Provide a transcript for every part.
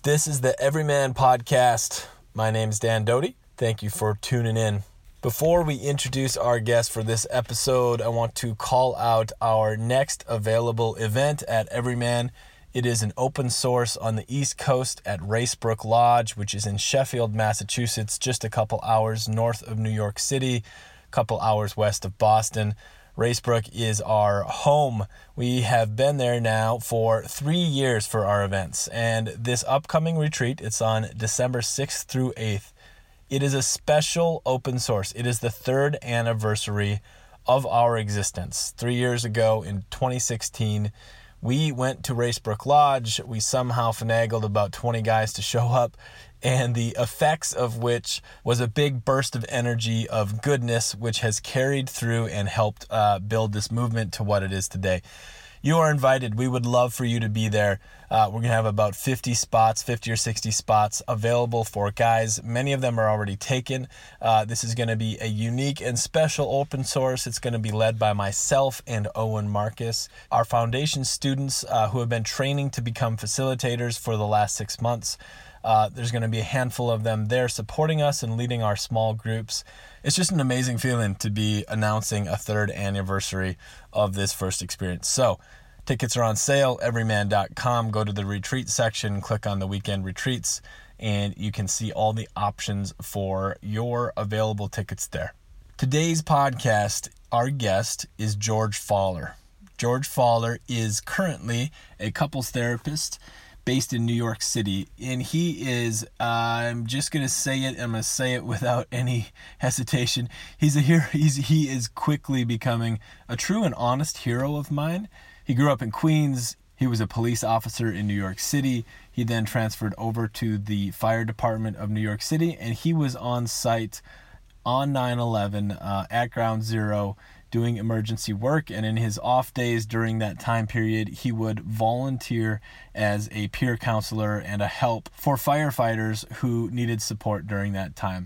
This is the Everyman Podcast. My name's Dan Doty. Thank you for tuning in. Before we introduce our guest for this episode, I want to call out our next available event at Everyman. It is an open source on the East Coast at Racebrook Lodge, which is in Sheffield, Massachusetts, just a couple hours north of New York City, a couple hours west of Boston. Racebrook is our home. We have been there now for 3 years for our events. And this upcoming retreat, it's on December 6th through 8th. It is a special open source. It is the 3rd anniversary of our existence. 3 years ago in 2016, we went to Racebrook Lodge. We somehow finagled about 20 guys to show up, and the effects of which was a big burst of energy, of goodness, which has carried through and helped build this movement to what it is today. You are invited. We would love for you to be there. We're going to have about 50 or 60 spots available for guys. Many of them are already taken. This is going to be a unique and special open source. It's going to be led by myself and Owen Marcus, our foundation students who have been training to become facilitators for the last 6 months. There's going to be a handful of them there supporting us and leading our small groups. It's just an amazing feeling to be announcing a 3rd anniversary of this first experience. So tickets are on sale, everyman.com. Go to the retreat section, click on the weekend retreats, and you can see all the options for your available tickets there. Today's podcast, our guest is George Faller. George Faller is currently a couples therapist based in New York City, and he is, I'm just going to say it, I'm going to say it without any hesitation, he's a hero. He is quickly becoming a true and honest hero of mine. He grew up in Queens. He was a police officer in New York City. He then transferred over to the fire department of New York City, and he was on site on 9/11 at Ground Zero doing emergency work, and in his off days during that time period, he would volunteer as a peer counselor and a help for firefighters who needed support during that time.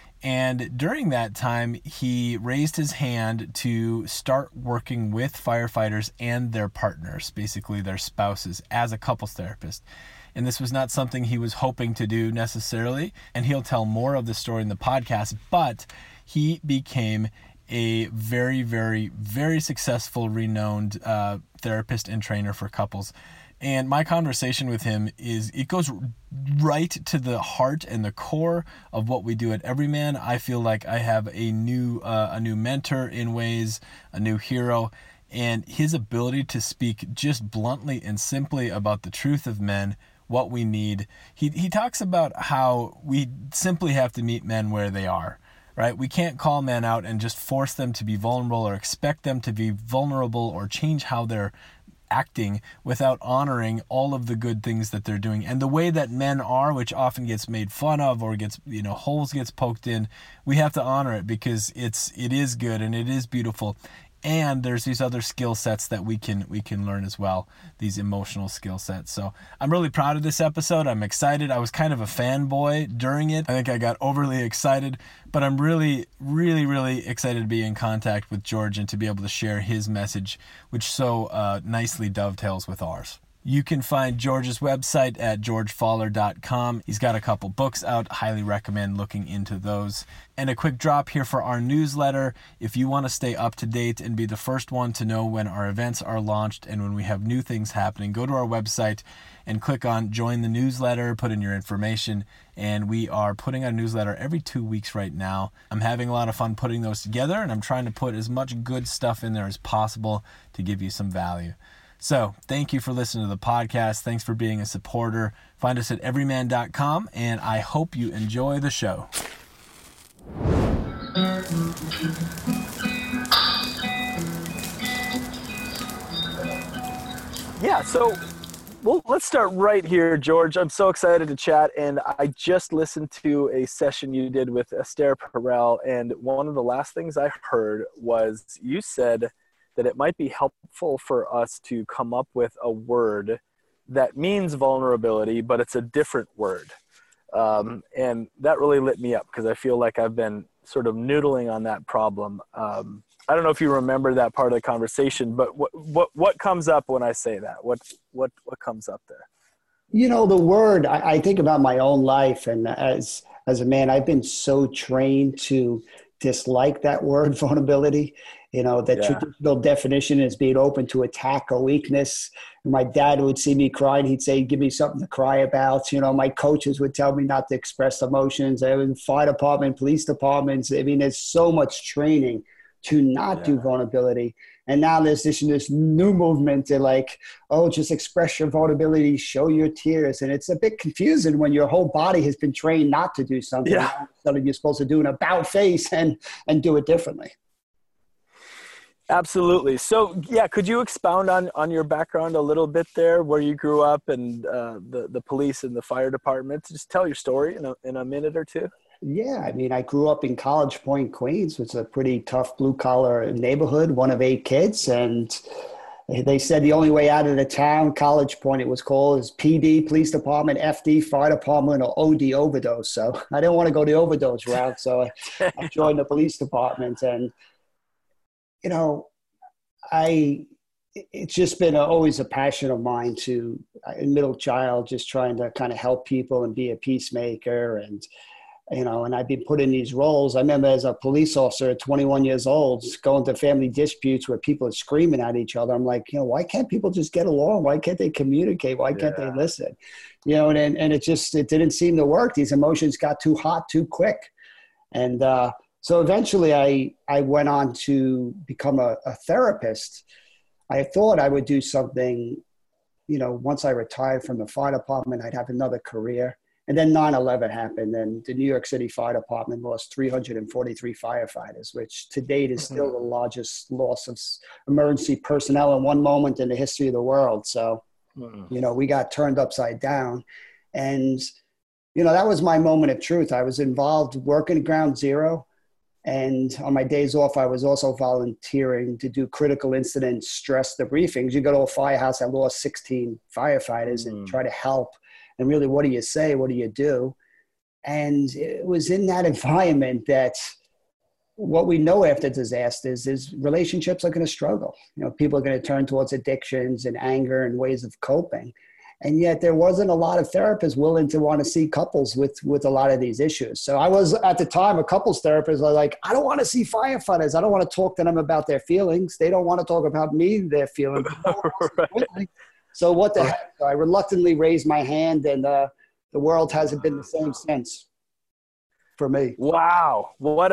And during that time, he raised his hand to start working with firefighters and their partners, basically their spouses, as a couples therapist. And this was not something he was hoping to do necessarily, and he'll tell more of the story in the podcast, but he became a very, very, very successful, renowned therapist and trainer for couples. And my conversation with him it goes right to the heart and the core of what we do at Everyman. I feel like I have a new mentor in ways, a new hero, and his ability to speak just bluntly and simply about the truth of men, what we need. He talks about how we simply have to meet men where they are. Right? We can't call men out and just force them to be vulnerable or expect them to be vulnerable or change how they're acting without honoring all of the good things that they're doing. And the way that men are, which often gets made fun of or gets, holes gets poked in, we have to honor it because it is good and it is beautiful. And there's these other skill sets that we can learn as well, these emotional skill sets. So I'm really proud of this episode. I'm excited. I was kind of a fanboy during it. I think I got overly excited, but I'm really, really, really excited to be in contact with George and to be able to share his message, which so nicely dovetails with ours. You can find George's website at georgefaller.com. He's got a couple books out. Highly recommend looking into those. And a quick drop here for our newsletter. If you want to stay up to date and be the first one to know when our events are launched and when we have new things happening, go to our website and click on join the newsletter, put in your information, and we are putting out a newsletter every 2 weeks right now. I'm having a lot of fun putting those together, and I'm trying to put as much good stuff in there as possible to give you some value. So thank you for listening to the podcast. Thanks for being a supporter. Find us at everyman.com, and I hope you enjoy the show. Yeah, so let's start right here, George. I'm so excited to chat, and I just listened to a session you did with Esther Perel, and one of the last things I heard was you said that it might be helpful for us to come up with a word that means vulnerability, but it's a different word. And that really lit me up because I feel like I've been sort of noodling on that problem. I don't know if you remember that part of the conversation, but what comes up when I say that? What comes up there? The word, I think about my own life, and as a man, I've been so trained to dislike that word vulnerability. The Yeah. traditional definition is being open to attack or weakness. And my dad would see me crying. He'd say, give me something to cry about. My coaches would tell me not to express emotions. I was in fire department, police departments. I mean, there's so much training to not do Yeah. vulnerability. And now there's this new movement to like, oh, just express your vulnerability, show your tears. And it's a bit confusing when your whole body has been trained not to do something. Yeah. All of a sudden you're supposed to do an about face and do it differently. Absolutely. So, yeah, could you expound on your background a little bit there, where you grew up and the police and the fire department? Just tell your story in a minute or two. Yeah, I mean, I grew up in College Point, Queens, which is a pretty tough blue collar neighborhood, one of 8 kids. And they said the only way out of the town, College Point, it was called, is PD, police department, FD, fire department, or OD, overdose. So I didn't want to go the overdose route. So I joined the police department. And, you know, it's just been always a passion of mine to, a middle child, just trying to kind of help people and be a peacemaker. And I've been put in these roles. I remember as a police officer at 21 years old, just going to family disputes where people are screaming at each other. I'm like, why can't people just get along? Why can't they communicate? Why can't they listen? And it didn't seem to work. These emotions got too hot too quick. And so eventually I went on to become a therapist. I thought I would do something, once I retired from the fire department, I'd have another career. And then 9/11 happened, and the New York City Fire Department lost 343 firefighters, which to date is still the largest loss of emergency personnel in one moment in the history of the world. So, we got turned upside down. And, that was my moment of truth. I was involved working at Ground Zero. And on my days off, I was also volunteering to do critical incident stress debriefings. You go to a firehouse that lost 16 firefighters and try to help. And really, what do you say? What do you do? And it was in that environment that what we know after disasters is relationships are going to struggle. People are going to turn towards addictions and anger and ways of coping. And yet there wasn't a lot of therapists willing to want to see couples with a lot of these issues. So I was, at the time, a couples therapist. I was like, I don't want to see firefighters. I don't want to talk to them about their feelings. They don't want to talk about me, their feelings. Right. So what the heck? I reluctantly raised my hand, and the world hasn't been the same since for me. Wow. What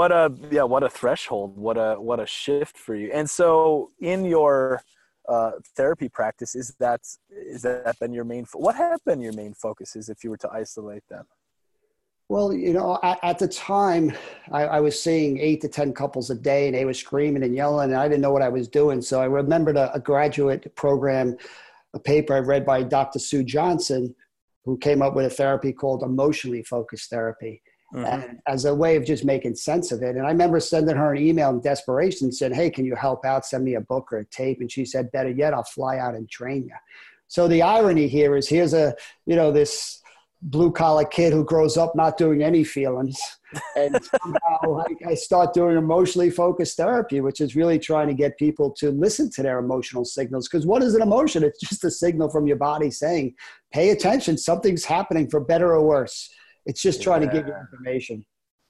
a threshold. What a shift for you. And so in your therapy practice, is that been your main, what have been your main focuses if you were to isolate them? Well, at the time I was seeing 8 to 10 couples a day, and they were screaming and yelling, and I didn't know what I was doing. So I remembered a graduate program, a paper I read by Dr. Sue Johnson, who came up with a therapy called emotionally focused therapy, and as a way of just making sense of it. And I remember sending her an email in desperation, said, hey, can you help out? Send me a book or a tape. And she said, better yet, I'll fly out and train you. So the irony here is, here's this blue collar kid who grows up not doing any feelings. And somehow I start doing emotionally focused therapy, which is really trying to get people to listen to their emotional signals. Because what is an emotion? It's just a signal from your body saying, pay attention, something's happening, for better or worse. It's just trying to give you information.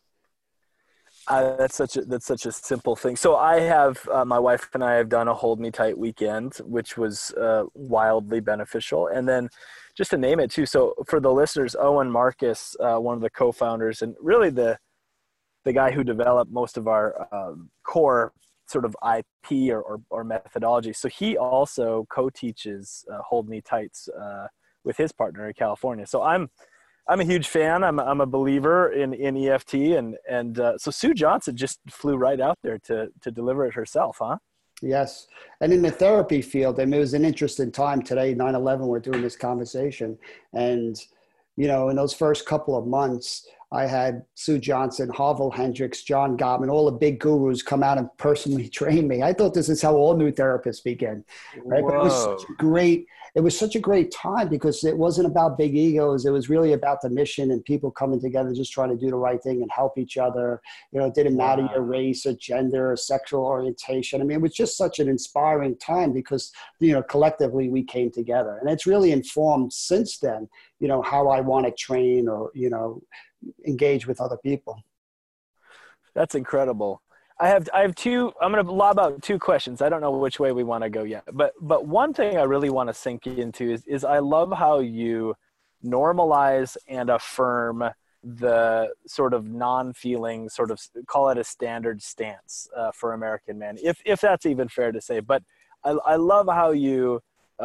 That's such a simple thing. So I have, my wife and I have done a Hold Me Tight weekend, which was wildly beneficial. And then just to name it too. So for the listeners, Owen Marcus, one of the co-founders and really the guy who developed most of our core sort of IP or methodology. So he also co-teaches Hold Me Tights with his partner in California. So I'm a huge fan. I'm a believer in EFT, and so Sue Johnson just flew right out there to deliver it herself, huh? Yes. And in the therapy field, it was an interesting time today, 9/11, we're doing this conversation. And, in those first couple of months, I had Sue Johnson, Harville Hendricks, John Gottman, all the big gurus come out and personally train me. I thought this is how all new therapists begin, right? But it was such a great time because it wasn't about big egos. It was really about the mission and people coming together, just trying to do the right thing and help each other. You know, it didn't matter your race or gender or sexual orientation. I mean, it was just such an inspiring time because, you know, collectively we came together, and it's really informed since then, you know, how I want to train or, you know, engage with other people. That's incredible. I have two, I'm going to lob out two questions. I don't know which way we want to go yet, but one thing I really want to sink into is I love how you normalize and affirm the sort of non-feeling, sort of call it a standard stance for American men, if that's even fair to say. But I love how you,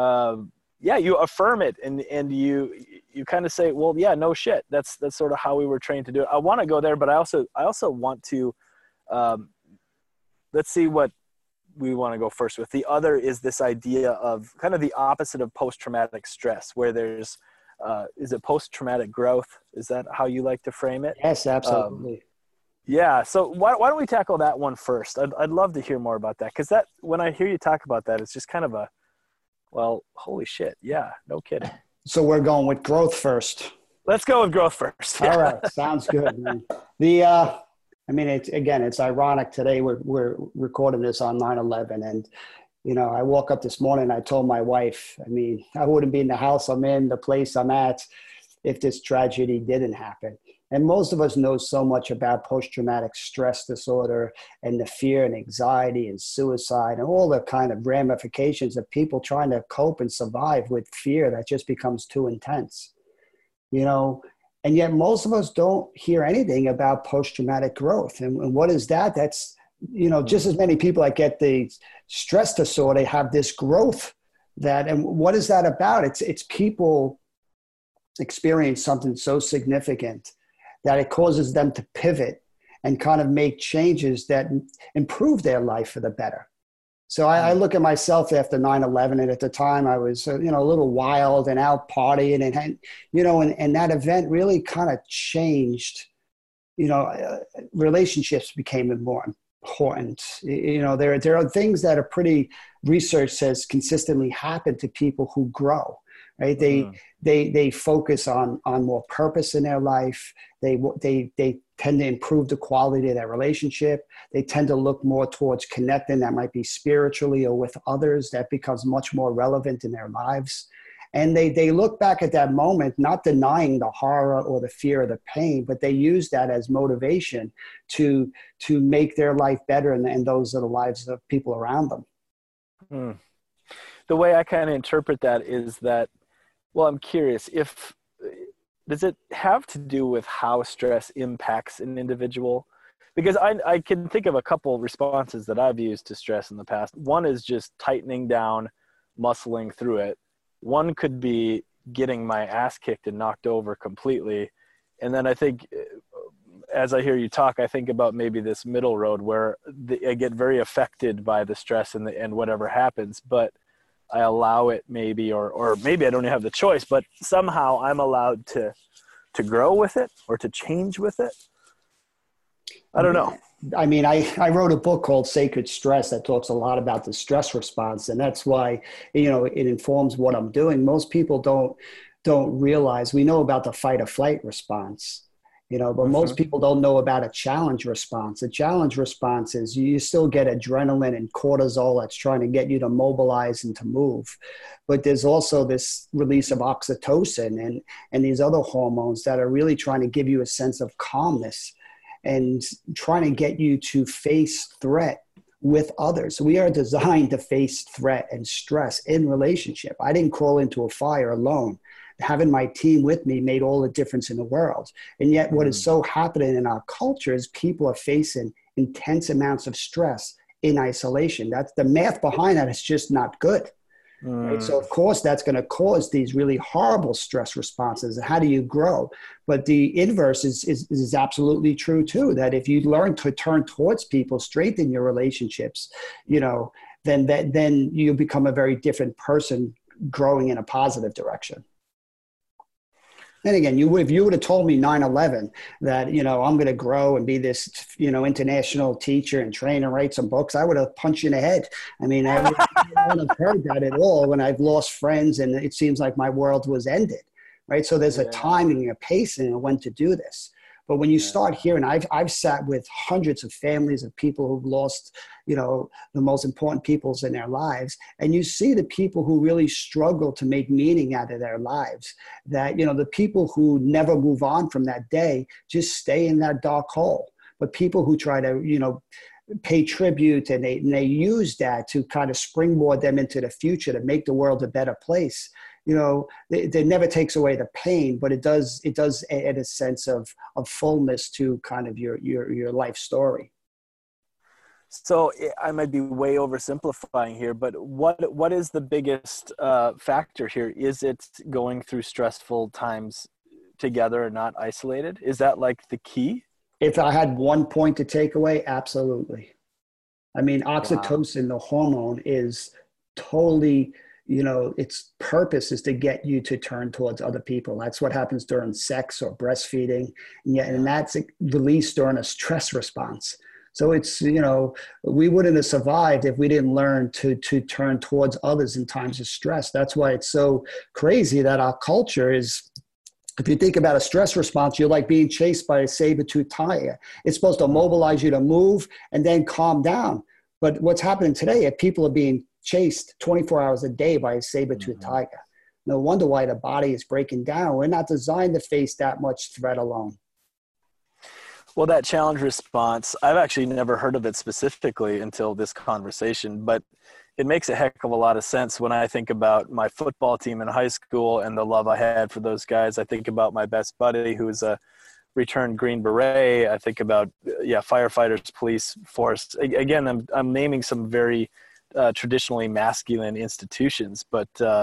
you affirm it and you kind of say, well, yeah, no shit. That's sort of how we were trained to do it. I want to go there, but I also want to, let's see what we want to go first with. The other is this idea of kind of the opposite of post-traumatic stress, where there's, is it post-traumatic growth? Is that how you like to frame it? Yes, absolutely. Yeah. So why don't we tackle that one first? I'd love to hear more about that. Cause when I hear you talk about that, it's just kind of well, holy shit. Yeah. No kidding. So we're going with growth first. Let's go with growth first. All right. Sounds good, man. I mean, it's ironic today. We're recording this on 9/11, and you know, I woke up this morning and I told my wife, I mean, I wouldn't be in the house I'm in, the place I'm at, if this tragedy didn't happen. And most of us know so much about post-traumatic stress disorder and the fear and anxiety and suicide and all the kind of ramifications of people trying to cope and survive with fear that just becomes too intense, you know. And yet most of us don't hear anything about post-traumatic growth. And what is that? That's, you know, just as many people that get the stress disorder have this growth and what is that about? It's people experience something so significant that it causes them to pivot and kind of make changes that improve their life for the better. So I look at myself after 9/11, and at the time I was, you know, a little wild and out partying, and you know, and that event really kind of changed, you know, relationships became more important. You know, there are things that are pretty, research says consistently happen to people who grow, right? They focus on more purpose in their life. They tend to improve the quality of their relationship. They tend to look more towards connecting, that might be spiritually or with others, that becomes much more relevant in their lives. And they look back at that moment, not denying the horror or the fear or the pain, but they use that as motivation to make their life better and those are the lives of people around them. The way I kind of interpret that is that, well, I'm curious, does it have to do with how stress impacts an individual? Because I can think of a couple of responses that I've used to stress in the past. One is just tightening down, muscling through it. One could be getting my ass kicked and knocked over completely. And then I think, as I hear you talk, I think about maybe this middle road where I get very affected by the stress and whatever happens, but I allow it maybe, or maybe I don't even have the choice, but somehow I'm allowed to grow with it or to change with it. I don't know. I mean, I wrote a book called Sacred Stress that talks a lot about the stress response. And that's why, you know, it informs what I'm doing. Most people don't realize, we know about the fight or flight response, you know, but most people don't know about a challenge response. A challenge response is you still get adrenaline and cortisol that's trying to get you to mobilize and to move. But there's also this release of oxytocin and these other hormones that are really trying to give you a sense of calmness and trying to get you to face threat with others. We are designed to face threat and stress in relationship. I didn't crawl into a fire alone. Having my team with me made all the difference in the world. And yet what is so happening in our culture is people are facing intense amounts of stress in isolation. That's the math behind that is just not good. Right? So of course that's going to cause these really horrible stress responses. And how do you grow? But the inverse is absolutely true too, that if you learn to turn towards people, strengthen your relationships, you know, then you become a very different person growing in a positive direction. And again, if you would have told me 9/11 that, you know, I'm going to grow and be this, you know, international teacher and train and write some books, I would have punched you in the head. I mean, I wouldn't have heard that at all when I've lost friends and it seems like my world was ended, right? So there's a timing, a pacing of when to do this. But when you start hearing, I've sat with hundreds of families of people who've lost, you know, the most important peoples in their lives. And you see the people who really struggle to make meaning out of their lives, that, you know, the people who never move on from that day just stay in that dark hole. But people who try to, you know, pay tribute and they use that to kind of springboard them into the future to make the world a better place. You know, it never takes away the pain, but it does add a sense of fullness to kind of your life story. So I might be way oversimplifying here, but what is the biggest factor here? Is it going through stressful times together and not isolated? Is that like the key? If I had one point to take away, absolutely. I mean, oxytocin, the hormone, is totally, you know, its purpose is to get you to turn towards other people. That's what happens during sex or breastfeeding. And that's released during a stress response. So it's, you know, we wouldn't have survived if we didn't learn to turn towards others in times of stress. That's why it's so crazy that our culture is, if you think about a stress response, you're like being chased by a saber-toothed tiger. It's supposed to mobilize you to move and then calm down. But what's happening today, if people are being chased 24 hours a day by a saber-toothed tiger, no wonder why the body is breaking down. We're not designed to face that much threat alone. Well, that challenge response, I've actually never heard of it specifically until this conversation, but it makes a heck of a lot of sense when I think about my football team in high school and the love I had for those guys. I think about my best buddy who is a returned Green Beret. I think about, firefighters, police force. Again, I'm naming some very traditionally masculine institutions, but I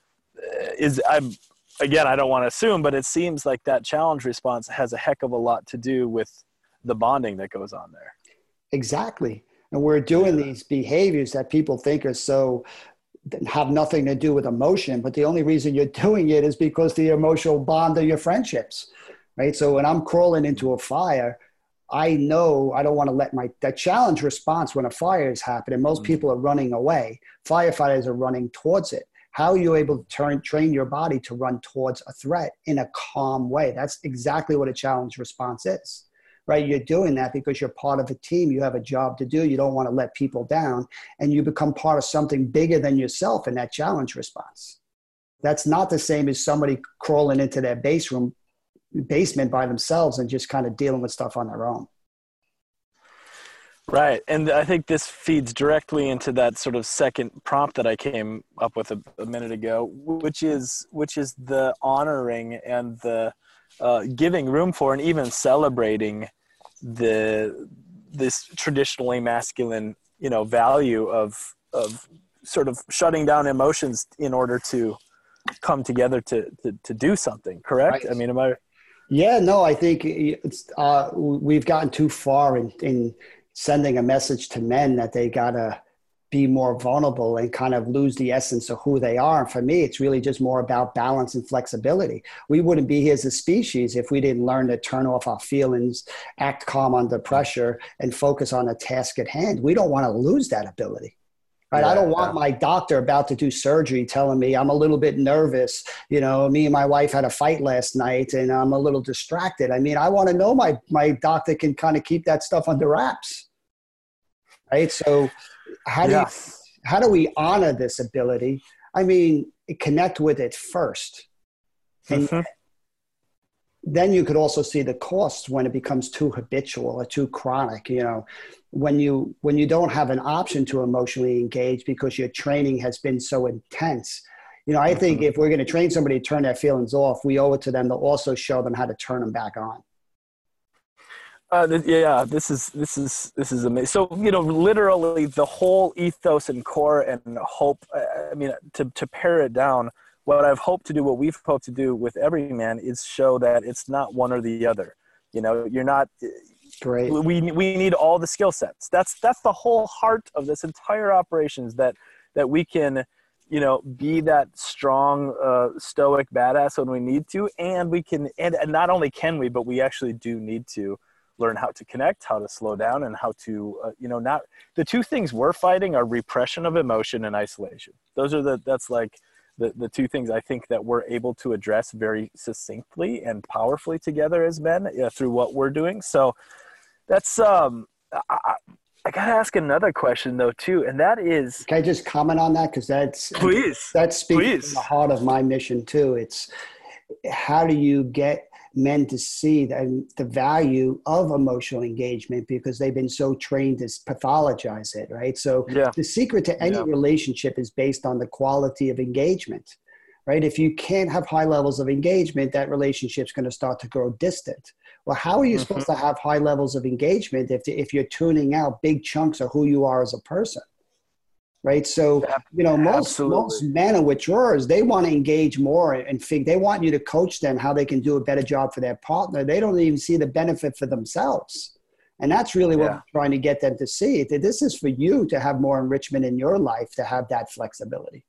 don't want to assume, but it seems like that challenge response has a heck of a lot to do with the bonding that goes on there. Exactly. And we're doing these behaviors that people think are so, have nothing to do with emotion, but the only reason you're doing it is because the emotional bond of your friendships, right? So when I'm crawling into a fire, I know I don't want to let that challenge response when a fire is happening, most people are running away. Firefighters are running towards it. How are you able to train your body to run towards a threat in a calm way? That's exactly what a challenge response is, right? You're doing that because you're part of a team. You have a job to do. You don't want to let people down, and you become part of something bigger than yourself in that challenge response. That's not the same as somebody crawling into their basement by themselves and just kind of dealing with stuff on their own. Right. And I think this feeds directly into that sort of second prompt that I came up with a minute ago, which is the honoring and the giving room for and even celebrating this traditionally masculine, you know, value of sort of shutting down emotions in order to come together to do something. Correct? Right. I mean, am I? Yeah, no, I think we've gotten too far in sending a message to men that they gotta be more vulnerable and kind of lose the essence of who they are. And for me, it's really just more about balance and flexibility. We wouldn't be here as a species if we didn't learn to turn off our feelings, act calm under pressure, and focus on the task at hand. We don't want to lose that ability. Right. I don't want my doctor about to do surgery telling me I'm a little bit nervous. You know, me and my wife had a fight last night and I'm a little distracted. I mean, I want to know my doctor can kind of keep that stuff under wraps. Right. So how do we honor this ability? I mean, connect with it first. And then you could also see the costs when it becomes too habitual or too chronic. You know, when you don't have an option to emotionally engage because your training has been so intense. You know, I think if we're going to train somebody to turn their feelings off, we owe it to them to also show them how to turn them back on. This is amazing. So, you know, literally the whole ethos and core and hope, I mean, to pare it down, what we've hoped to do with every man is show that it's not one or the other. You know, you're not, great. We need all the skill sets. That's the whole heart of this entire operation, is that we can be that strong, stoic badass when we need to. And we can, and not only can we, but we actually do need to learn how to connect, how to slow down, and how to, not, the two things we're fighting are repression of emotion and isolation. That's like the two things I think that we're able to address very succinctly and powerfully together as men through what we're doing. So that's, I got to ask another question though too, and that is, can I just comment on that? Because that speaks to the heart of my mission too. It's how do you get men to see the value of emotional engagement, because they've been so trained to pathologize it, right? So the secret to any relationship is based on the quality of engagement, right? If you can't have high levels of engagement, that relationship's going to start to grow distant. Well, how are you supposed to have high levels of engagement if you're tuning out big chunks of who you are as a person, right? So, most men are withdrawers. They want to engage more and they want you to coach them how they can do a better job for their partner. They don't even see the benefit for themselves. And that's really what we're trying to get them to see. That this is for you to have more enrichment in your life, to have that flexibility.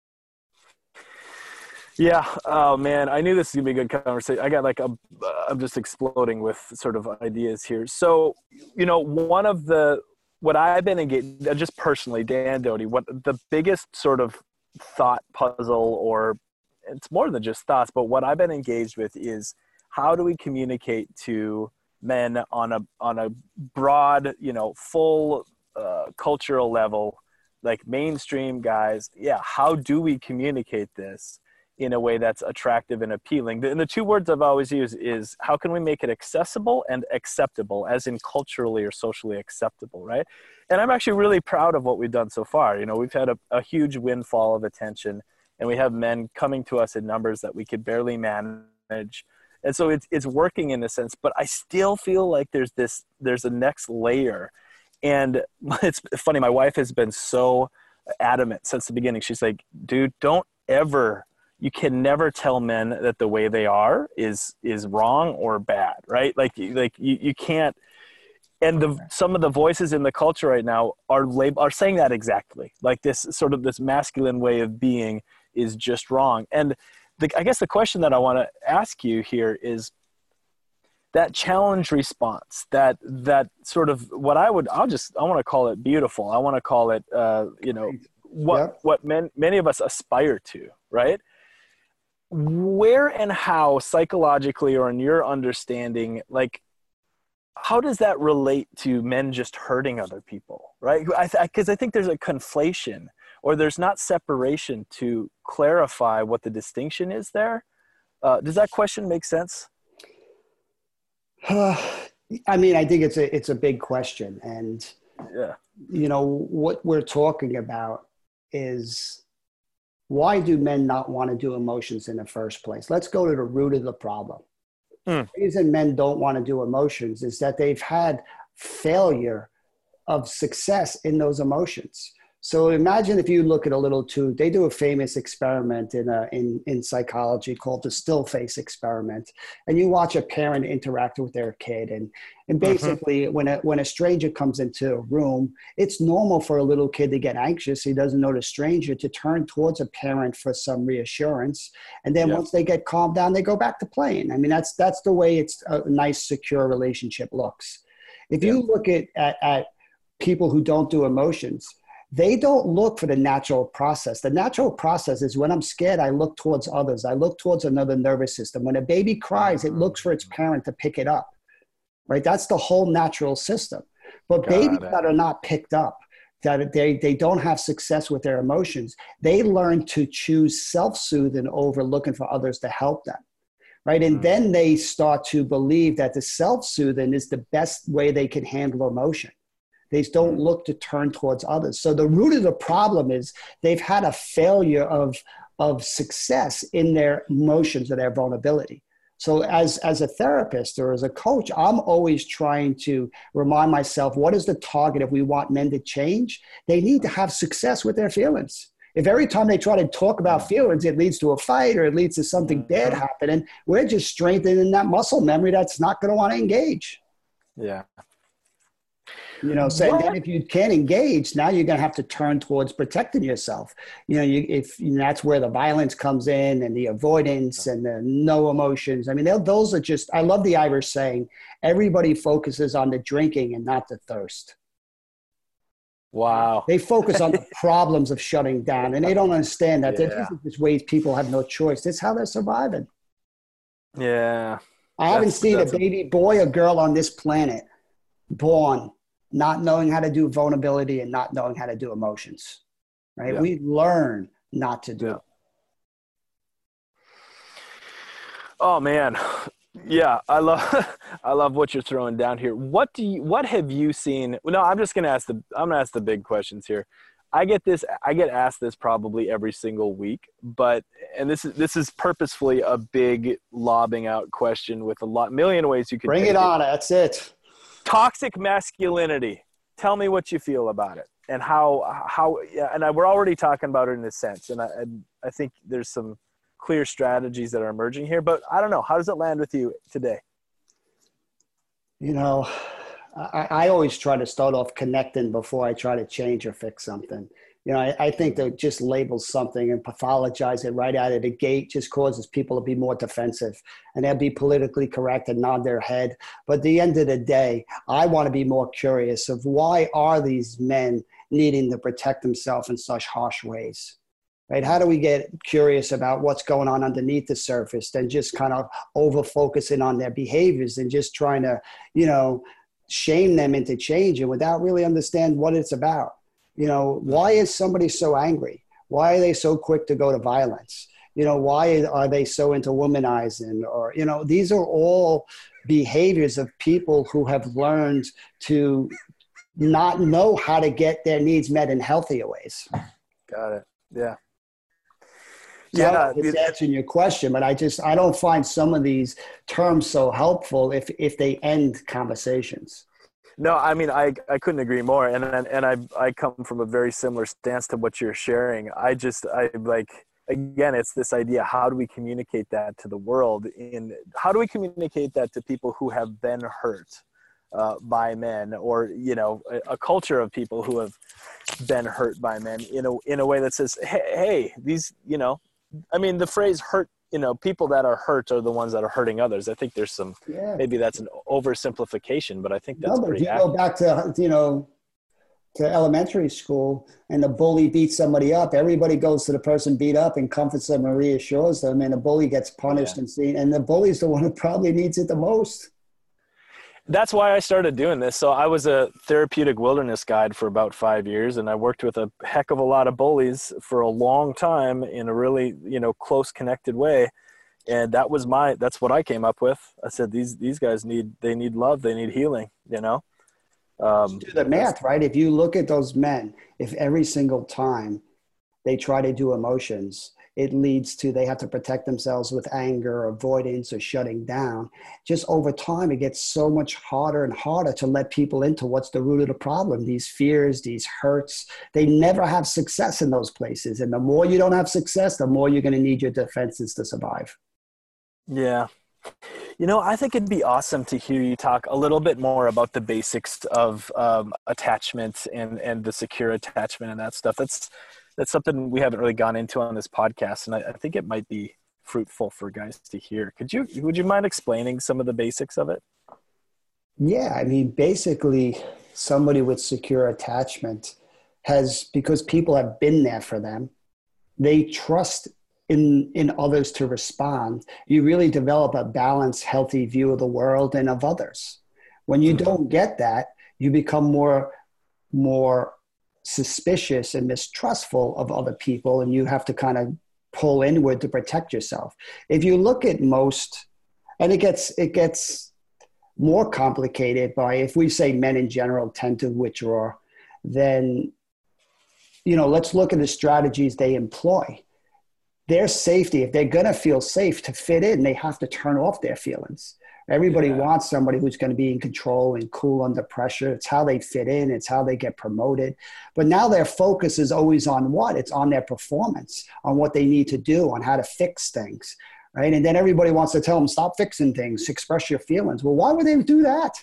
Yeah. Oh man, I knew this was gonna be a good conversation. I got I'm just exploding with sort of ideas here. So, one of what I've been engaged, just personally, Dan Doty, what the biggest sort of thought puzzle, or it's more than just thoughts, but what I've been engaged with is how do we communicate to men on a broad, full cultural level, like mainstream guys. Yeah. How do we communicate this in a way that's attractive and appealing? And the two words I've always used is how can we make it accessible and acceptable, as in culturally or socially acceptable, right? And I'm actually really proud of what we've done so far. We've had a huge windfall of attention, and we have men coming to us in numbers that we could barely manage. And so it's working in a sense, but I still feel like there's a next layer. And it's funny, my wife has been so adamant since the beginning. She's like, dude, you can never tell men that the way they are is wrong or bad, right? Like you can't. And some of the voices in the culture right now are saying that exactly. Like this masculine way of being is just wrong. And I guess the question that I want to ask you here is that challenge response, that sort of what I want to call it beautiful. I want to call it, what many of us aspire to, right? Where and how psychologically, or in your understanding, like, how does that relate to men just hurting other people, right? Because I think there's a conflation, or there's not separation to clarify what the distinction is there. Does that question make sense? I mean, I think it's a big question. And, what we're talking about is, why do men not want to do emotions in the first place? Let's go to the root of the problem. The reason men don't want to do emotions is that they've had failure of success in those emotions. So imagine if you look at a little tube, they do a famous experiment in psychology called the still face experiment. And you watch a parent interact with their kid. And basically when a stranger comes into a room, it's normal for a little kid to get anxious. He doesn't know the stranger, to turn towards a parent for some reassurance. And then once they get calmed down, they go back to playing. I mean, that's the way a nice, secure relationship looks. If you look at people who don't do emotions, they don't look for the natural process. The natural process is, when I'm scared, I look towards others. I look towards another nervous system. When a baby cries, it looks for its parent to pick it up, right? That's the whole natural system. But babies that are not picked up, that they don't have success with their emotions, they learn to choose self-soothing over looking for others to help them, right? And then they start to believe that the self-soothing is the best way they can handle emotion. They don't look to turn towards others. So the root of the problem is they've had a failure of success in their emotions or their vulnerability. So as a therapist or as a coach, I'm always trying to remind myself, what is the target if we want men to change? They need to have success with their feelings. If every time they try to talk about feelings, it leads to a fight or it leads to something bad happening, we're just strengthening that muscle memory that's not going to want to engage. Yeah. So and then if you can't engage, now you're going to have to turn towards protecting yourself. That's where the violence comes in, and the avoidance and the no emotions. I mean, those are just, I love the Irish saying, everybody focuses on the drinking and not the thirst. Wow. They focus on the problems of shutting down, and they don't understand that these are just ways people have no choice. That's how they're surviving. Yeah. I haven't seen a baby boy or girl on this planet born not knowing how to do vulnerability and not knowing how to do emotions, right? Yeah. We learn not to do it. Oh man. Yeah. I love what you're throwing down here. What have you seen? No, I'm going to ask the big questions here. I get asked this probably every single week, and this is purposefully a big lobbing out question with million ways you could bring it on. That's it. Toxic masculinity. Tell me what you feel about it, and how. Yeah, and we're already talking about it in a sense, and I think there's some clear strategies that are emerging here. But I don't know. How does it land with you today? I always try to start off connecting before I try to change or fix something. I think that just label something and pathologize it right out of the gate just causes people to be more defensive, and they'll be politically correct and nod their head. But at the end of the day, I want to be more curious of why are these men needing to protect themselves in such harsh ways, right? How do we get curious about what's going on underneath the surface than just kind of over focusing on their behaviors and just trying to, shame them into changing without really understand what it's about. Why is somebody so angry? Why are they so quick to go to violence? Why are they so into womanizing? Or, these are all behaviors of people who have learned to not know how to get their needs met in healthier ways. Got it. Yeah. So it's answering your question, but I don't find some of these terms so helpful if they end conversations. No, I mean, I couldn't agree more. And I come from a very similar stance to what you're sharing. Again, it's this idea, how do we communicate that to the world? How do we communicate that to people who have been hurt by men, or, a culture of people who have been hurt by men in a way that says, hey, these, the phrase hurt, people that are hurt are the ones that are hurting others. I think there's maybe that's an oversimplification, but I think that's pretty accurate. Go back to, to elementary school and the bully beats somebody up. Everybody goes to the person beat up and comforts them and reassures them, and the bully gets punished and seen. And the bully's the one who probably needs it the most. That's why I started doing this. So I was a therapeutic wilderness guide for about 5 years, and I worked with a heck of a lot of bullies for a long time in a really, close connected way. And that's what I came up with. I said, these guys need love. They need healing, Do the math, right? If you look at those men, if every single time they try to do emotions, it leads to they have to protect themselves with anger, avoidance, or shutting down. Just over time, it gets so much harder and harder to let people into what's the root of the problem. These fears, these hurts, they never have success in those places. And the more you don't have success, the more you're going to need your defenses to survive. Yeah. I think it'd be awesome to hear you talk a little bit more about the basics of attachment and the secure attachment and that stuff. That's something we haven't really gone into on this podcast, and I think it might be fruitful for guys to hear. Would you mind explaining some of the basics of it? Yeah, basically somebody with secure attachment because people have been there for them, they trust in others to respond. You really develop a balanced, healthy view of the world and of others. When you don't get that, you become more suspicious and mistrustful of other people, and you have to kind of pull inward to protect yourself. If you look at most, and it gets more complicated by, if we say men in general tend to withdraw, then let's look at the strategies they employ. Their safety, if they're going to feel safe to fit in, they have to turn off their feelings. Everybody wants somebody who's going to be in control and cool under pressure. It's how they fit in. It's how they get promoted. But now their focus is always on what? It's on their performance, on what they need to do, on how to fix things, right? And then everybody wants to tell them, stop fixing things, express your feelings. Well, why would they do that?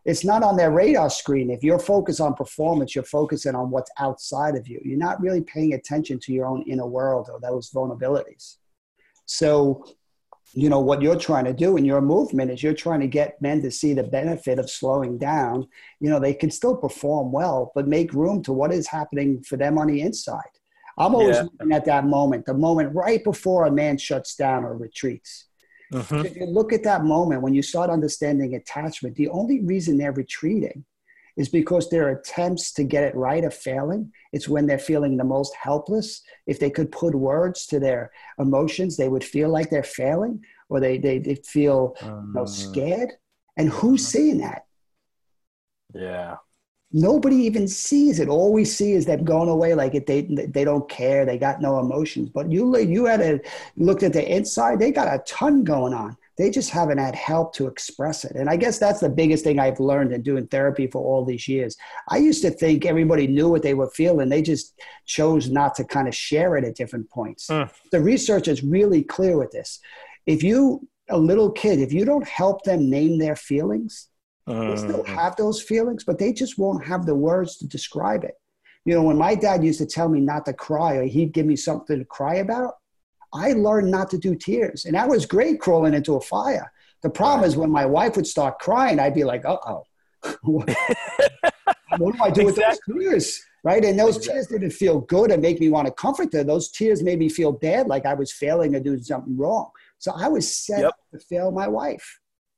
It's not on their radar screen. If you're focused on performance, you're focusing on what's outside of you. You're not really paying attention to your own inner world or those vulnerabilities. So, what you're trying to do in your movement is you're trying to get men to see the benefit of slowing down. They can still perform well, but make room to what is happening for them on the inside. I'm always looking at that moment, the moment right before a man shuts down or retreats. Mm-hmm. If you look at that moment, when you start understanding attachment, the only reason they're retreating is because their attempts to get it right are failing. It's when they're feeling the most helpless. If they could put words to their emotions, they would feel like they're failing, or they feel scared. And who's seeing that? Yeah. Nobody even sees it. All we see is them going away like they don't care. They got no emotions. But you looked at the inside, they got a ton going on. They just haven't had help to express it. And I guess that's the biggest thing I've learned in doing therapy for all these years. I used to think everybody knew what they were feeling. They just chose not to kind of share it at different points. The research is really clear with this. A little kid, if you don't help them name their feelings, they still have those feelings, but they just won't have the words to describe it. When my dad used to tell me not to cry, or he'd give me something to cry about, I learned not to do tears. And that was great crawling into a fire. The problem is when my wife would start crying, I'd be like, uh-oh. What do I do with those tears? Right? And those tears didn't feel good and make me want to comfort her. Those tears made me feel bad, like I was failing or doing something wrong. So I was set up to fail my wife.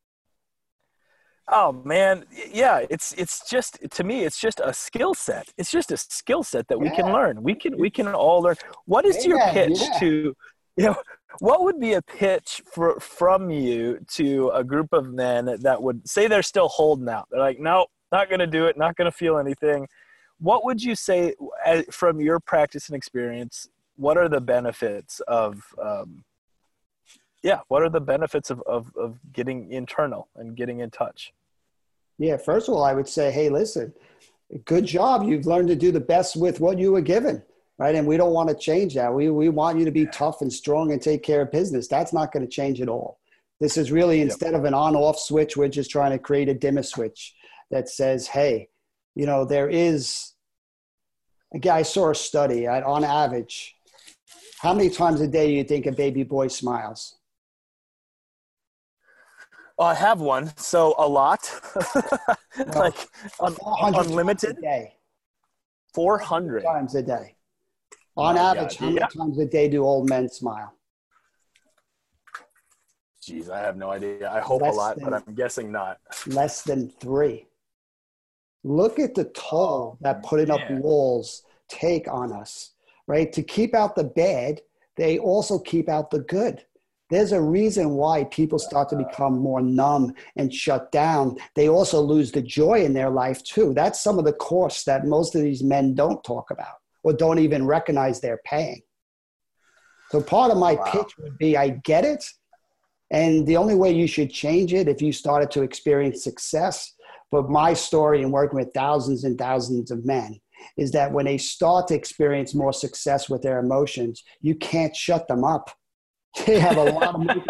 Oh man, yeah. It's just, to me, it's just a skill set. It's just a skill set that we can learn. We can all learn. What is your pitch to? What would be a pitch from you to a group of men that would say they're still holding out? They're like, no, not going to do it, not going to feel anything. What would you say from your practice and experience? What are the benefits of, what are the benefits of getting internal and getting in touch? Yeah, first of all, I would say, hey, listen, good job. You've learned to do the best with what you were given. Right. And we don't want to change that. We want you to be tough and strong and take care of business. That's not going to change at all. This is really, instead of an on-off switch, we're just trying to create a dimmer switch that says, hey, there is, again, I saw a study on average, how many times a day do you think a baby boy smiles? I have one. So a lot, like unlimited. 400 times a day. On average, how many times a day do old men smile? Jeez, I have no idea. I hope a lot, but I'm guessing not. Less than 3. Look at the toll that putting up walls take on us, right? To keep out the bad, they also keep out the good. There's a reason why people start to become more numb and shut down. They also lose the joy in their life too. That's some of the costs that most of these men don't talk about or don't even recognize they're paying. So part of my pitch would be, I get it. And the only way you should change it if you started to experience success. But my story in working with thousands and thousands of men is that when they start to experience more success with their emotions, you can't shut them up. They have a lot of money.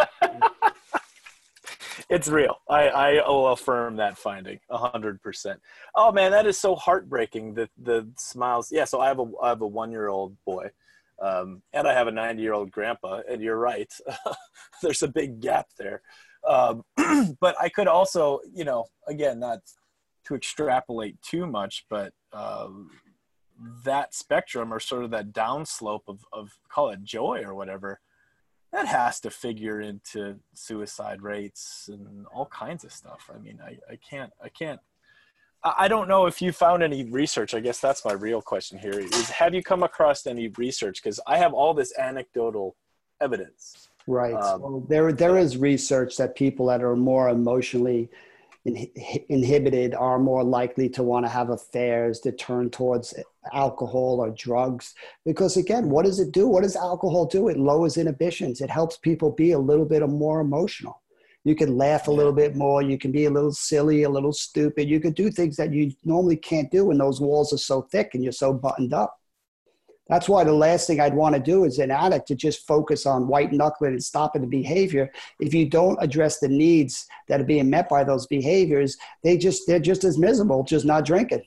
It's real. I will affirm that finding 100%. Oh man, that is so heartbreaking. The smiles. Yeah. So I have a 1-year-old boy, and I have a 90-year-old grandpa. And you're right. There's a big gap there. But I could also, again, not to extrapolate too much, but that spectrum, or sort of that downslope of call it joy or whatever, that has to figure into suicide rates and all kinds of stuff. I mean, I don't know if you found any research. I guess that's my real question here is, have you come across any research? Because I have all this anecdotal evidence. Right. Well, there is research that people that are more emotionally inhibited are more likely to want to have affairs, to turn towards alcohol or drugs. Because again, what does it do? What does alcohol do? It lowers inhibitions. It helps people be a little bit more emotional. You can laugh a little bit more. You can be a little silly, a little stupid. You could do things that you normally can't do when those walls are so thick and you're so buttoned up. That's why the last thing I'd want to do as an addict to just focus on white knuckling and stopping the behavior. If you don't address the needs that are being met by those behaviors, they're just as miserable, just not drinking.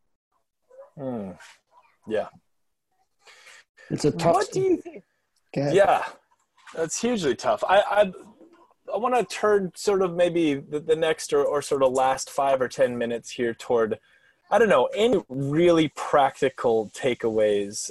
Yeah. It's a tough. What do you think? Yeah, that's hugely tough. I want to turn sort of maybe the next or sort of last 5 or 10 minutes here toward, I don't know, any really practical takeaways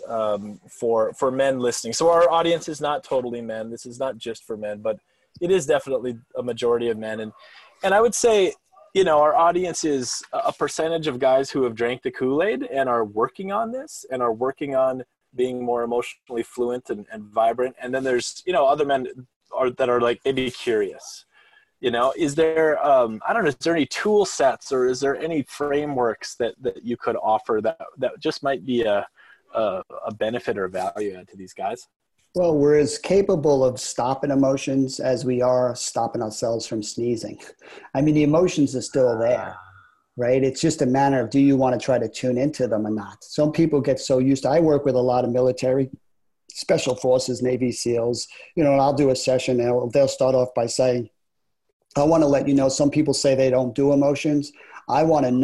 for men listening. So our audience is not totally men. This is not just for men, but it is definitely a majority of men. And I would say, you know, our audience is a percentage of guys who have drank the Kool-Aid and are working on this and are working on being more emotionally fluent and vibrant. And then there's, you know, other men that are like maybe curious. You know, is there, I don't know, is there any tool sets or is there any frameworks that you could offer that just might be a benefit or value add to these guys? Well, we're as capable of stopping emotions as we are stopping ourselves from sneezing. I mean, the emotions are still there, right? It's just a matter of, do you want to try to tune into them or not? Some people get so used to, I work with a lot of military, special forces, Navy SEALs, you know, and I'll do a session and they'll start off by saying, I want to let you know, some people say they don't do emotions. I want you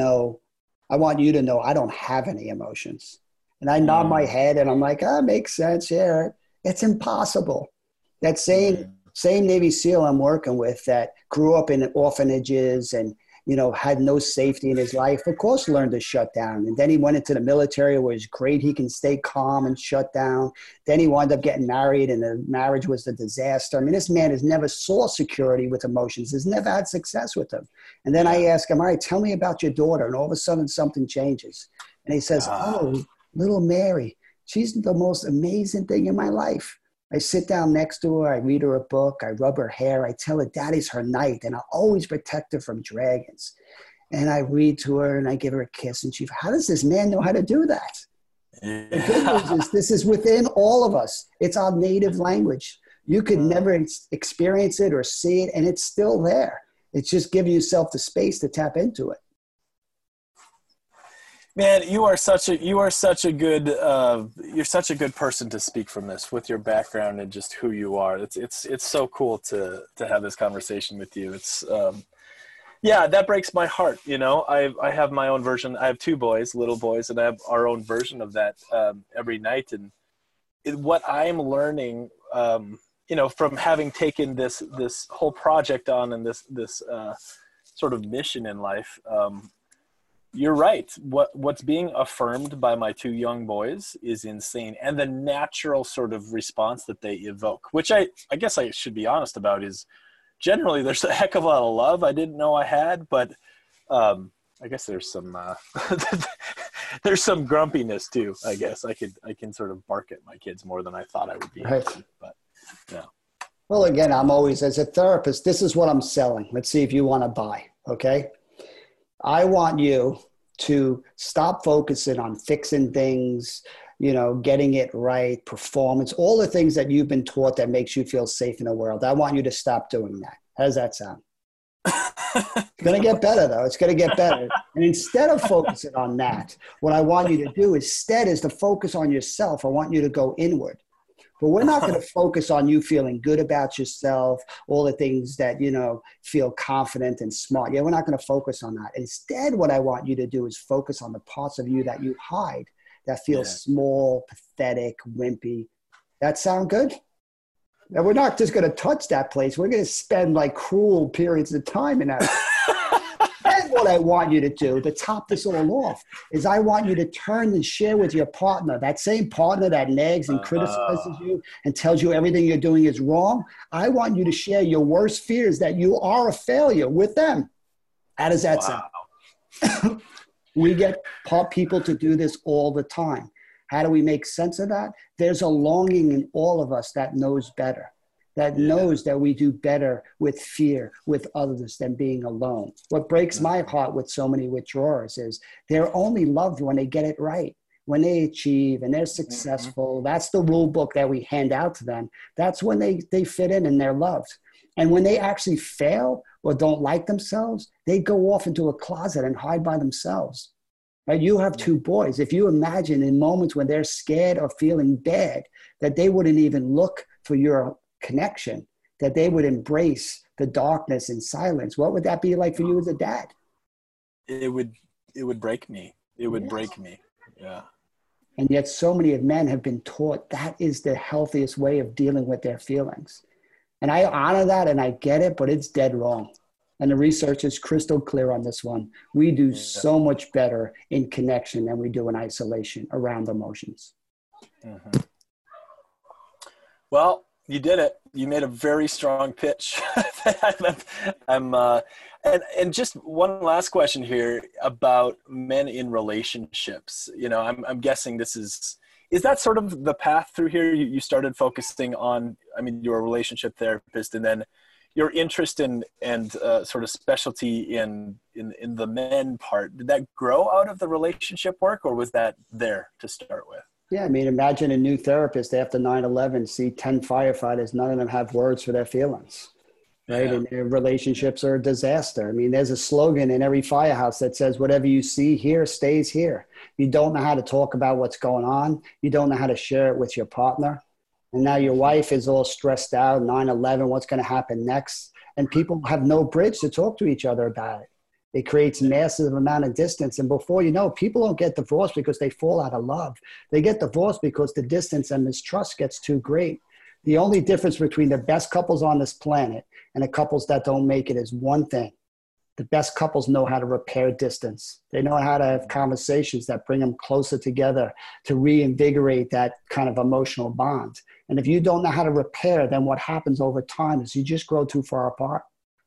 to know I don't have any emotions. And I nod my head and I'm like, makes sense. Yeah, it's impossible. That same Navy SEAL I'm working with that grew up in orphanages and, you know, had no safety in his life, of course, learned to shut down. And then he went into the military where it's great. He can stay calm and shut down. Then he wound up getting married and the marriage was a disaster. I mean, this man has never saw security with emotions. Has never had success with them. And then I ask him, all right, tell me about your daughter. And all of a sudden something changes. And he says, oh, little Mary, she's the most amazing thing in my life. I sit down next to her, I read her a book, I rub her hair, I tell her daddy's her knight, and I always protect her from dragons. And I read to her and I give her a kiss, and how does this man know how to do that? Yeah. The good news is this is within all of us. It's our native language. You could never experience it or see it, and it's still there. It's just giving yourself the space to tap into it. Man, you're such a good person to speak from this with your background and just who you are. It's so cool to have this conversation with you. It's that breaks my heart. You know, I have my own version. I have 2 boys, little boys, and I have our own version of that every night. And what I'm learning, you know, from having taken this whole project on and this sort of mission in life. You're right. What's being affirmed by my 2 young boys is insane. And the natural sort of response that they evoke, which I guess I should be honest about, is generally there's a heck of a lot of love I didn't know I had, but I guess there's some there's some grumpiness too. I guess I can sort of bark at my kids more than I thought I would be. Right. But yeah. Well, again, I'm always, as a therapist, this is what I'm selling. Let's see if you want to buy. Okay. I want you to stop focusing on fixing things, you know, getting it right, performance, all the things that you've been taught that makes you feel safe in the world. I want you to stop doing that. How does that sound? It's going to get better, though. It's going to get better. And instead of focusing on that, what I want you to do instead is to focus on yourself. I want you to go inward. But we're not going to focus on you feeling good about yourself, all the things that, you know, feel confident and smart. Yeah, we're not going to focus on that. Instead, what I want you to do is focus on the parts of you that you hide, that feel small, pathetic, wimpy. That sound good? Now, we're not just going to touch that place. We're going to spend like cruel periods of time in that. And what I want you to do to top this all off is I want you to turn and share with your partner, that same partner that nags and criticizes you and tells you everything you're doing is wrong. I want you to share your worst fears that you are a failure with them. How does that sound? We get people to do this all the time. How do we make sense of that? There's a longing in all of us that knows better, that knows that we do better with fear, with others than being alone. What breaks my heart with so many withdrawers is they're only loved when they get it right, when they achieve and they're successful. That's the rule book that we hand out to them. That's when they fit in and they're loved. And when they actually fail or don't like themselves, they go off into a closet and hide by themselves. right? You have two boys. If you imagine in moments when they're scared or feeling bad, that they wouldn't even look for your connection, that they would embrace the darkness and silence, what would that be like for you as a dad? It would break me. It would break me. Yeah. And yet so many of men have been taught that is the healthiest way of dealing with their feelings. And I honor that and I get it, but it's dead wrong. And the research is crystal clear on this one. We do so much better in connection than we do in isolation around emotions. Mm-hmm. Well, you did it. You made a very strong pitch. And just one last question here about men in relationships. You know, I'm guessing this is that sort of the path through here? You started focusing on, I mean, you're a relationship therapist, and then your interest in and sort of specialty in the men part. Did that grow out of the relationship work, or was that there to start with? Yeah, I mean, imagine a new therapist after 9/11, see 10 firefighters, none of them have words for their feelings, right? Yeah. And their relationships are a disaster. I mean, there's a slogan in every firehouse that says, whatever you see here stays here. You don't know how to talk about what's going on. You don't know how to share it with your partner. And now your wife is all stressed out, 9/11, what's going to happen next? And people have no bridge to talk to each other about it. It creates massive amount of distance. And before you know, people don't get divorced because they fall out of love. They get divorced because the distance and mistrust gets too great. The only difference between the best couples on this planet and the couples that don't make it is one thing. The best couples know how to repair distance. They know how to have conversations that bring them closer together to reinvigorate that kind of emotional bond. And if you don't know how to repair, then what happens over time is you just grow too far apart.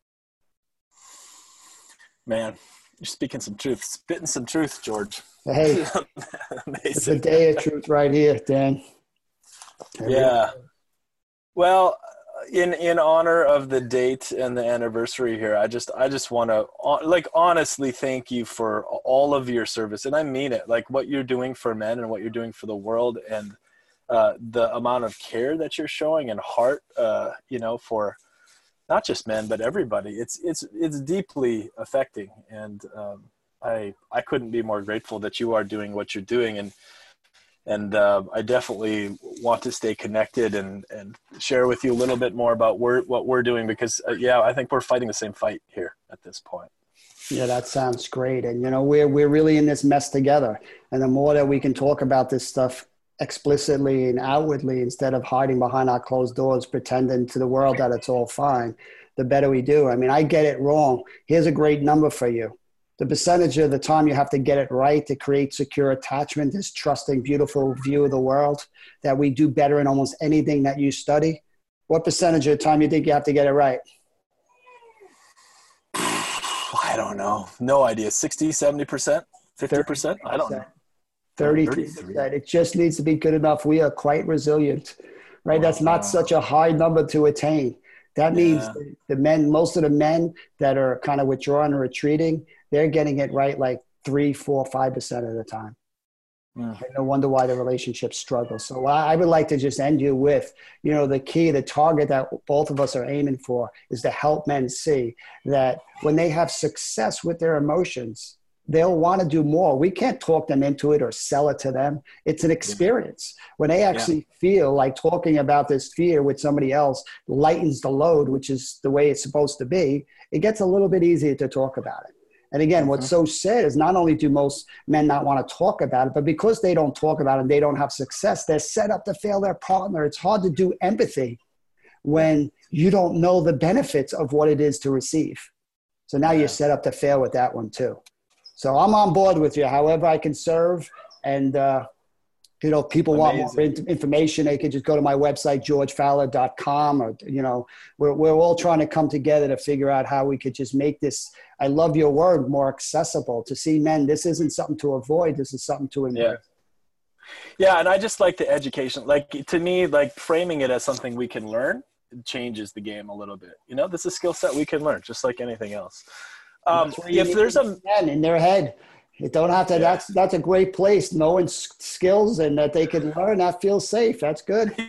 Man, you're speaking some truth, spitting some truth, George. Hey, it's a day of truth right here, Dan. Yeah. Well, in honor of the date and the anniversary here, I just want to honestly thank you for all of your service, and I mean it. Like what you're doing for men and what you're doing for the world, and the amount of care that you're showing and heart, for not just men but everybody. It's deeply affecting, and I couldn't be more grateful that you are doing what you're doing, and I definitely want to stay connected and share with you a little bit more about what we're doing, because I think we're fighting the same fight here at this point. Yeah, that sounds great. And we're really in this mess together, and the more that we can talk about this stuff explicitly and outwardly instead of hiding behind our closed doors pretending to the world that it's all fine, the better we do. I mean, I get it wrong. Here's a great number for you. The percentage of the time you have to get it right to create secure attachment, this trusting, beautiful view of the world, that we do better in almost anything that you study. What percentage of the time you think you have to get it right? I don't know. No idea. 60, 70%, 50%? I don't know. 33%. It just needs to be good enough. We are quite resilient, right? That's not such a high number to attain. That means most of the men that are kind of withdrawing or retreating, they're getting it right like 3, 4, 5% of the time. And no wonder why the relationship struggles. So I would like to just end you with, the key, the target that both of us are aiming for is to help men see that when they have success with their emotions, they'll want to do more. We can't talk them into it or sell it to them. It's an experience. When they actually feel like talking about this fear with somebody else lightens the load, which is the way it's supposed to be, it gets a little bit easier to talk about it. And again, what's so sad is not only do most men not want to talk about it, but because they don't talk about it and they don't have success, they're set up to fail their partner. It's hard to do empathy when you don't know the benefits of what it is to receive. So now you're set up to fail with that one too. So I'm on board with you, however I can serve. And, people want more information, they could just go to my website, georgefowler.com, or, we're all trying to come together to figure out how we could just make this, I love your word, more accessible to see men. This isn't something to avoid. This is something to embrace. Yeah. And I just like the education, like to me, like framing it as something we can learn changes the game a little bit. This is a skill set we can learn just like anything else. If there's a man in their head, you don't have to. That's a great place, knowing skills and that they can learn. That feels safe. That's good.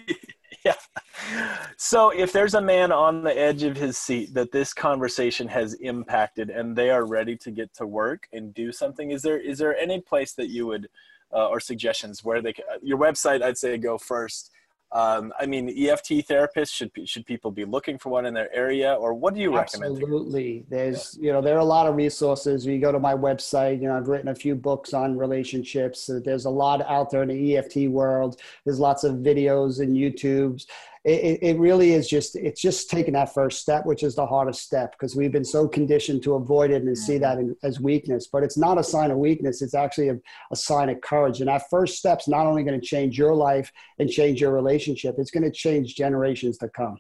Yeah. So if there's a man on the edge of his seat that this conversation has impacted and they are ready to get to work and do something, is there any place that you would, or suggestions where they can, your website, I'd say go first. I mean, EFT therapists, should people be looking for one in their area, or what do you recommend? Absolutely. There's, there are a lot of resources. You go to my website, I've written a few books on relationships. There's a lot out there in the EFT world. There's lots of videos and YouTubes. It really is it's just taking that first step, which is the hardest step, because we've been so conditioned to avoid it and see that as weakness, but it's not a sign of weakness. It's actually a sign of courage. And that first step's not only going to change your life and change your relationship, it's going to change generations to come.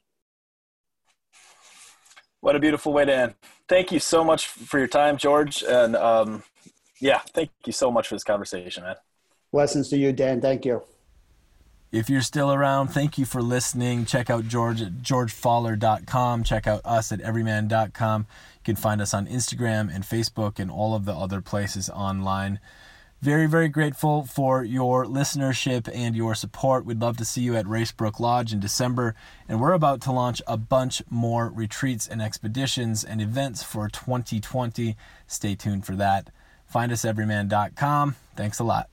What a beautiful way to end. Thank you so much for your time, George. And thank you so much for this conversation, man. Blessings to you, Dan. Thank you. If you're still around, thank you for listening. Check out George at georgefaller.com. Check out us at everyman.com. You can find us on Instagram and Facebook and all of the other places online. Very, very grateful for your listenership and your support. We'd love to see you at Racebrook Lodge in December. And we're about to launch a bunch more retreats and expeditions and events for 2020. Stay tuned for that. Find us everyman.com. Thanks a lot.